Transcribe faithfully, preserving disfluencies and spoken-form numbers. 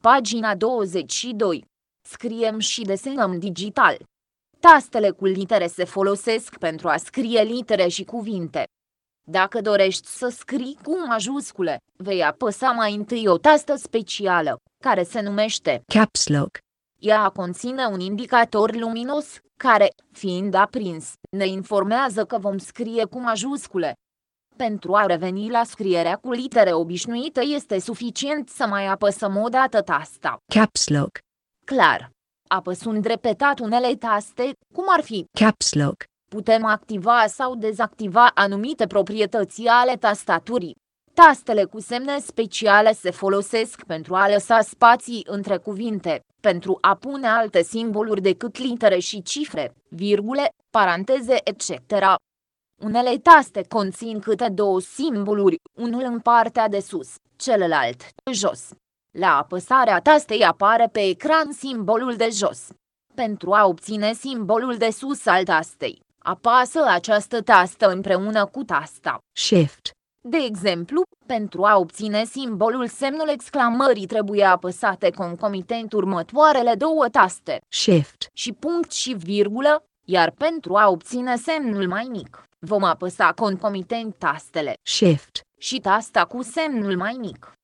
Pagina douăzeci și doi. Scriem și desenăm digital. Tastele cu litere se folosesc pentru a scrie litere și cuvinte. Dacă dorești să scrii cu majuscule, vei apăsa mai întâi o tastă specială, care se numește Caps Lock. Ea conține un indicator luminos, care, fiind aprins, ne informează că vom scrie cu majuscule. Pentru a reveni la scrierea cu litere obișnuită este suficient să mai apăsăm o dată tasta Caps Lock. Clar. Apăsând repetat unele taste, cum ar fi Caps Lock. putem activa sau dezactiva anumite proprietăți ale tastaturii. Tastele cu semne speciale se folosesc pentru a lăsa spații între cuvinte, pentru a pune alte simboluri decât litere și cifre, virgule, paranteze et cetera. Unele taste conțin câte două simboluri, unul în partea de sus, celălalt de jos. La apăsarea tastei apare pe ecran simbolul de jos. Pentru a obține simbolul de sus al tastei, apasă această tastă împreună cu tasta Shift. De exemplu, pentru a obține simbolul semnul exclamării trebuie apăsate concomitent următoarele două taste Shift. și punct și virgulă, iar pentru a obține semnul mai mic, vom apăsa concomitent tastele Shift. și tasta cu semnul mai mic.